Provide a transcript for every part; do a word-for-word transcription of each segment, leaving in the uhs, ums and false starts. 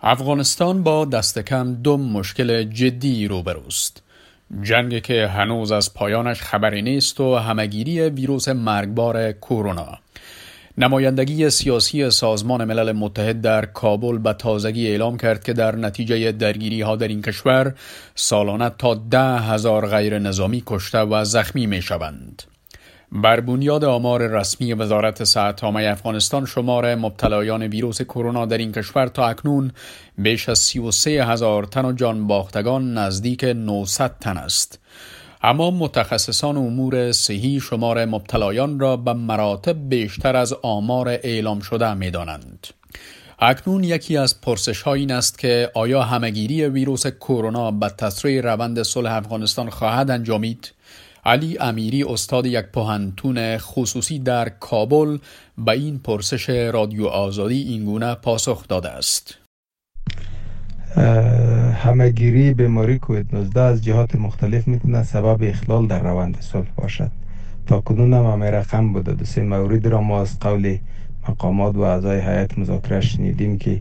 افغانستان با دست کم دو مشکل جدی روبروست. جنگی که هنوز از پایانش خبری نیست و همه‌گیری ویروس مرگبار کرونا. نمایندگی سیاسی سازمان ملل متحد در کابل به تازگی اعلام کرد که در نتیجه درگیری ها در این کشور سالانه تا ده هزار غیر نظامی کشته و زخمی می شوند. بر بنیاد آمار رسمی وزارت صحت عامه افغانستان، شمار مبتلایان ویروس کرونا در این کشور تا اکنون بیش از سی و سه هزار تن و جان باختگان نزدیک نهصد تن است. اما متخصصان امور صحی شمار مبتلایان را به مراتب بیشتر از آمار اعلام شده می دانند. اکنون یکی از پرسش ها این است که آیا همه‌گیری ویروس کرونا به تسریع روند صلح افغانستان خواهد انجامید؟ علی امیری، استاد یک پوهنتون خصوصی در کابل، به این پرسش رادیو آزادی اینگونه پاسخ داده است. همه‌گیری بیماری کووید نوزده از جهات مختلف میتونه سبب اخلال در روند صلح باشد. تا کنون هم همه رقم بوده. دو سه مورد را ما از قول مقامات و اعضای هیئت مذاکره شنیدیم که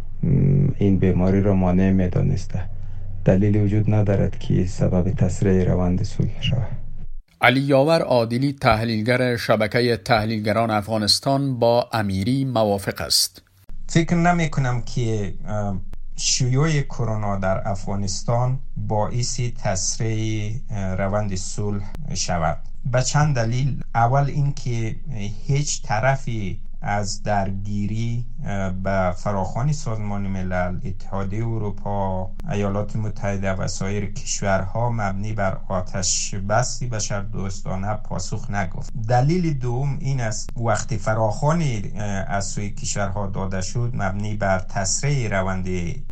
این بیماری را مانع میدانسته. دلیلی وجود ندارد که سبب تسریع روند صلح شود. علی یاور عادلی، تحلیلگر شبکه تحلیلگران افغانستان، با امیری موافق است. فکر نمی کنم که شیوع کرونا در افغانستان باعث تسریع روند صلح شود. به چند دلیل. اول اینکه هیچ طرفی از درگیری به فراخوان سازمان ملل، اتحادیه اروپا، ایالات متحده و سایر کشورها مبنی بر آتش بسی بشردوستانه پاسخ نگفت. دلیل دوم این است وقتی فراخوانی از سوی کشورها داده شد مبنی بر تسریع روند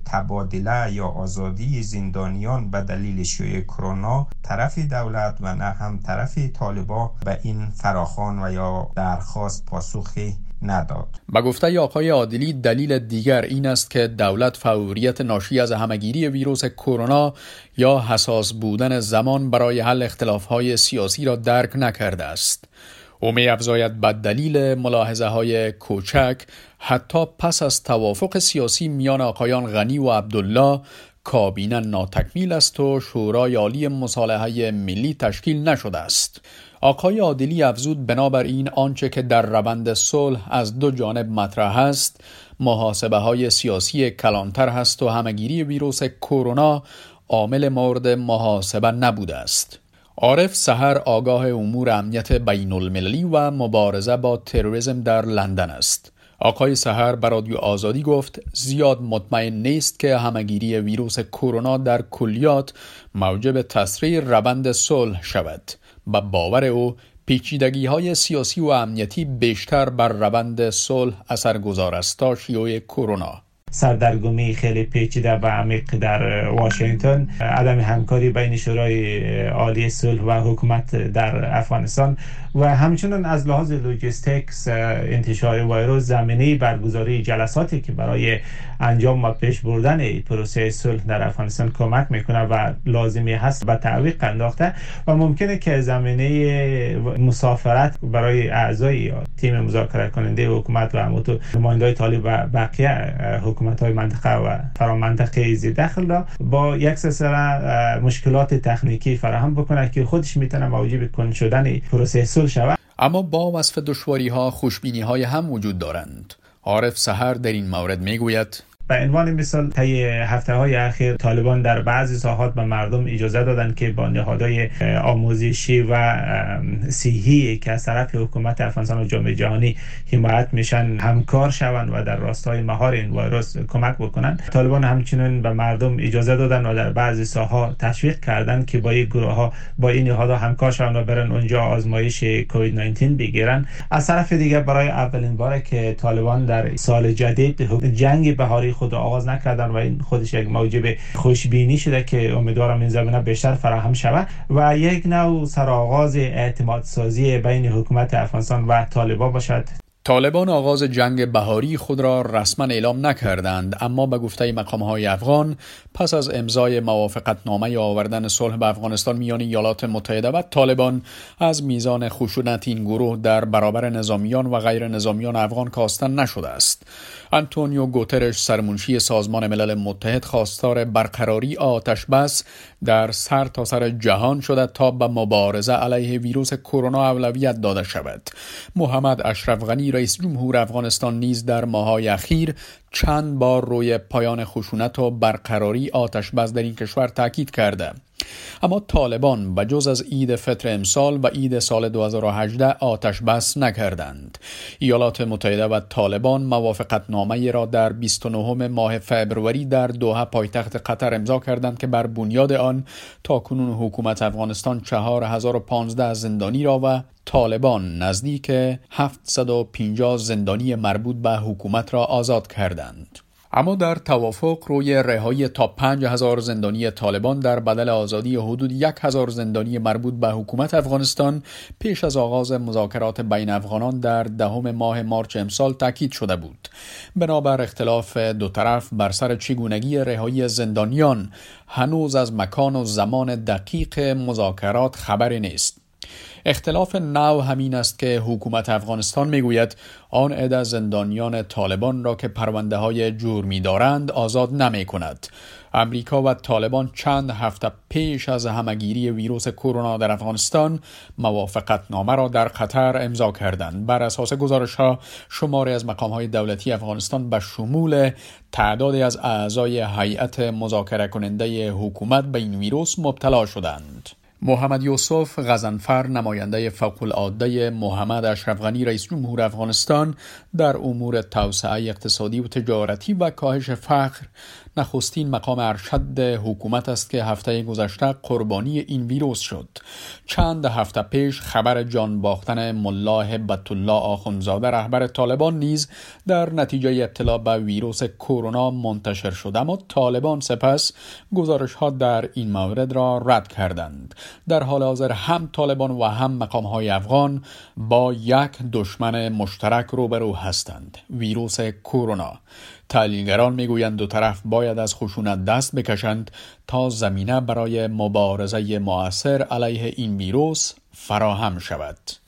تبادله یا آزادی زندانیان به دلیل شیوع کرونا، طرف دولت و نه هم طرف طالبان به این فراخوان و یا درخواست پاسخی نداد. با گفته آقای عادلی، دلیل دیگر این است که دولت فوریت ناشی از همه‌گیری ویروس کرونا یا حساس بودن زمان برای حل اختلاف‌های سیاسی را درک نکرده است. او می‌افزاید به دلیل ملاحظه‌های کوچک حتی پس از توافق سیاسی میان آقایان غنی و عبدالله، کابینه ناتکمیل است و شورای عالی مصالحه ملی تشکیل نشده است. آقای عادلی افزود بنابراین آنچه که در روند صلح از دو جانب مطرح است محاسبه های سیاسی کلانتر هست و همه‌گیری ویروس کرونا عامل مورد محاسبه نبوده است. عارف سحر، آگاه امور امنیت بین المللی و مبارزه با تروریسم در لندن است. آقای سحر به رادیو آزادی گفت زیاد مطمئن نیست که همه‌گیری ویروس کرونا در کلیات موجب تسریع روند صلح شود. با باور او پیچیدگی‌های سیاسی و امنیتی بیشتر بر روند صلح اثرگذار است تا شیوع کرونا. سردرگمی خیلی پیچیده و عمیق در واشنگتن، عدم همکاری بین شورای عالی صلح و حکومت در افغانستان و همچنین از لحاظ لوجستیکس انتشار ویروس زمینه برگزاری جلساتی که برای انجام و پیش بردن پروسه صلح در افغانستان کمک میکنه و لازمی هست به تعویق انداخته و ممکنه که زمینه مسافرت برای اعضای تیم مذاکره کننده حکومت و همونطور نمایندگان طالب و بقیه حکومت‌های منطقه و فرامنطقه زیر دخل را با یک سلسله مشکلات تکنیکی فراهم بکنه که خودش میتونه موجب کند شدن پروسه صلح شود. اما با وصف دشواری‌ها خوشبینی‌های هم وجود دارند. عارف سحر در این مورد میگوید به عنوان مثال طی هفته‌های اخیر طالبان در بعضی ساحات به مردم اجازه دادند که با نهادهای آموزشی و صحی که از طرف حکومت افغانستان و جامعه جهانی حمایت میشن همکار شوند و در راستای مهار این ویروس کمک بکنند. طالبان همچنین به مردم اجازه دادند و در بعضی ساحات تشویق کردند که با این گروه‌ها با این نهادها همکار شوند و برن اونجا آزمایش کووید نوزده بگیرن. از طرف دیگر برای اولین باره که طالبان در سال جدید جنگ بهاری خود آغاز نکردن و این خودش یک موجب خوشبینی شده که امیدوارم این زمینه بیشتر فراهم شود و یک نوع سرآغاز اعتماد سازی بین حکومت افغانستان و طالبان باشد. طالبان آغاز جنگ بهاری خود را رسما اعلام نکردند، اما به گفته مقام‌های افغان پس از امضای موافقتنامه آوردن صلح به افغانستان میان ایالات متحده و طالبان از میزان خشونت این گروه در برابر نظامیان و غیر نظامیان افغان کاستن نشده است. آنتونیو گوترش سرمنشی سازمان ملل متحد خواستار برقراری آتش بس در سرتاسر جهان شده تا به مبارزه علیه ویروس کرونا اولویت داده شود. محمد اشرف غنی رئیس جمهور افغانستان نیز در ماه‌های اخیر چند بار روی پایان خشونت و برقراری آتش بس در این کشور تاکید کرده. اما طالبان بجز از عید فطر امسال و عید سال دو هزار و هجده آتش بس نکردند. ایالات متحده و طالبان موافقتنامه را در بیست و نهم ماه فبروری در دوحه پایتخت قطر امضا کردند که بر بنیاد آن تاکنون حکومت افغانستان چهار هزار و پانزده زندانی را و طالبان نزدیک هفتصد و پنجاه زندانی مربوط به حکومت را آزاد کردند. اما در توافق روی رهایی تا پنج هزار زندانی طالبان در بدل آزادی حدود یک هزار زندانی مربوط به حکومت افغانستان پیش از آغاز مذاکرات بین افغانان در دهم ماه مارچ امسال تاکید شده بود. بنابر اختلاف دو طرف بر سر چگونگی رهایی زندانیان هنوز از مکان و زمان دقیق مذاکرات خبری نیست. اختلاف نو همین است که حکومت افغانستان میگوید آن عده زندانیان طالبان را که پرونده های جرمی دارند آزاد نمی کند. امریکا و طالبان چند هفته پیش از همهگیری ویروس کرونا در افغانستان موافقتنامه را در قطر امضا کردند. بر اساس گزارش‌ها شماری از مقام‌های دولتی افغانستان به شمول تعدادی از اعضای هیئت مذاکره کننده حکومت به این ویروس مبتلا شدند. محمد یوسف غضنفر نماینده فوق‌العاده محمد اشرف غنی رئیس جمهور افغانستان در امور توسعه اقتصادی و تجارتی و کاهش فقر نخستین مقام ارشد حکومت است که هفته گذشته قربانی این ویروس شد. چند هفته پیش خبر جان باختن ملا هبت الله آخوندزاده رهبر طالبان نیز در نتیجه ابتلا به ویروس کرونا منتشر شد، اما طالبان سپس گزارش‌ها در این مورد را رد کردند. در حال حاضر هم طالبان و هم مقام‌های افغان با یک دشمن مشترک روبرو هستند: ویروس کرونا. تحلیلگران میگویند دو طرف باید از خشونت دست بکشند تا زمینه برای مبارزه مؤثر علیه این ویروس فراهم شود.